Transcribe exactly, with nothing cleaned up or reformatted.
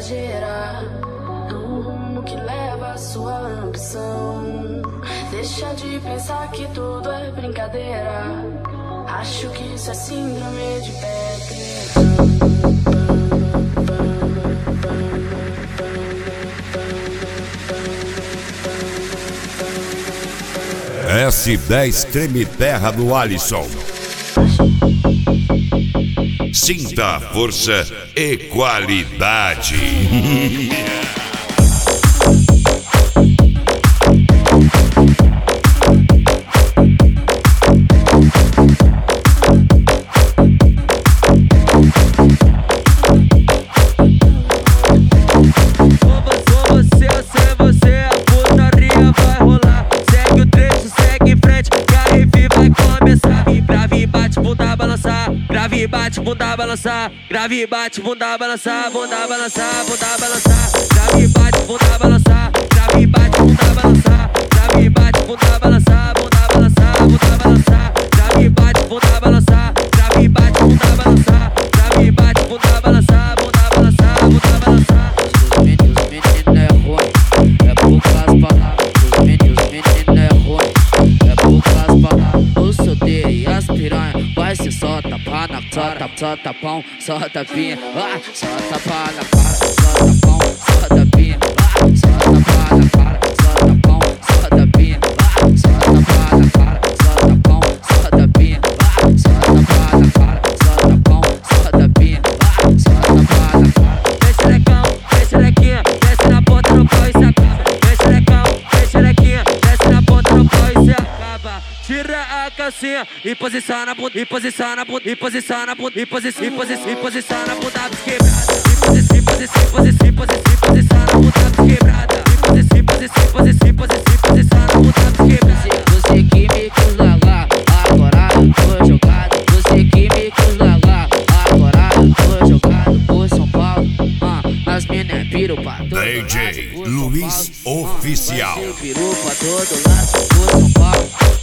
exagerar no rumo que leva a sua ambição. Deixa de pensar que tudo é brincadeira. Acho que isso é síndrome de Peter. S dez Treme Terra do Alisson. Sinta a força e qualidade. Grave, bate, bunda, balançar. Grave, bate, bunda, balançar. Bunda, balançar, bunda, balançar. Grave, bate, bunda, balançar. Grave, bate, bunda, balançar. Grave, bate, bunda, balançar. Bunda, balançar, bunda, balançar. Grave, bate, bunda, balançar. Grave, bate, bunda, balançar. Grave, bate, bunda, balançar. Bunda, balançar, bunda, balançar. Os meninos, menino é ruim, é poucas palavras. Os meninos, menino é ruim, é poucas palavras. O solteiro e as piranha vai se solta pá na cara, solta pão, solta pinha, ah, solta pá na cara, solta pão, solta pinha, ah, solta pá na cara, solta pão, solta pinha, ah, solta pá na cara, solta pão, solta pinha, ah, solta pá na cara, solta pão, solta pinha, ah, solta pá na cara. Desce lecão, desce lequinha, desce na ponta no pau e se acaba. Desce lecão, desce lequinha, desce na ponta no pau e se acaba. Tira a calcinha e posiciona a bunda, e posiciona a bunda, e posiciona a bunda, e posiciona, e posiciona, e posiciona a bunda quebrada. E posiciona, e posiciona, e posiciona, e posiciona a bunda quebrada. E posiciona, e posiciona, e posiciona, e posiciona a bunda quebrada. Você que me quis largar, agora eu tô jogado. Você que me quis largar, agora eu tô jogado. Por São Paulo, ah, as minas piram pra todo lado. D J Luiz Oficial. Piru pra todo lado, por São Paulo.